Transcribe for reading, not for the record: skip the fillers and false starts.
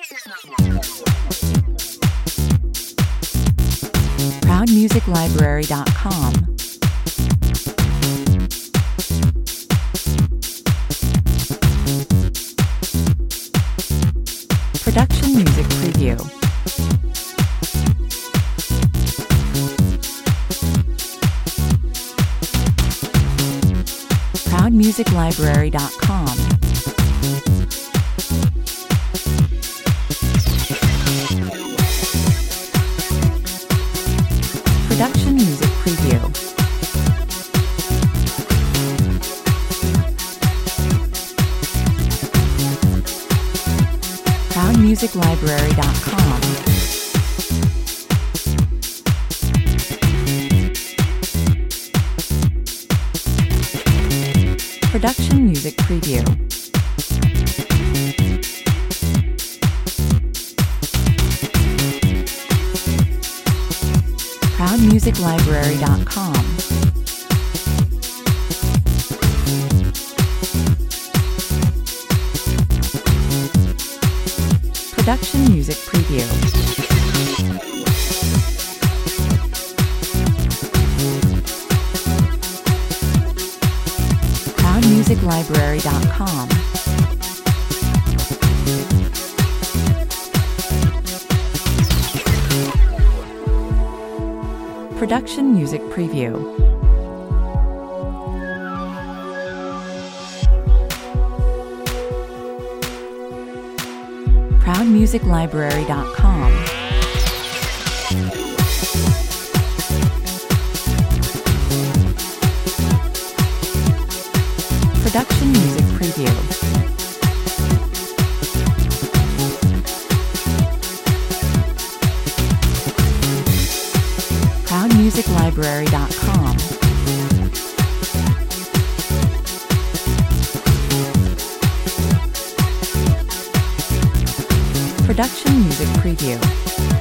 ProudMusicLibrary.com. Production Music Preview. ProudMusicLibrary.com. Production Music Preview. ProudMusicLibrary.com. Production Music Preview. ProudMusicLibrary.com. Production Music Preview. ProudMusicLibrary.com. Production Music Preview. ProudMusicLibrary.com. Production Music Preview. ProudMusicLibrary.com. Production Music Preview.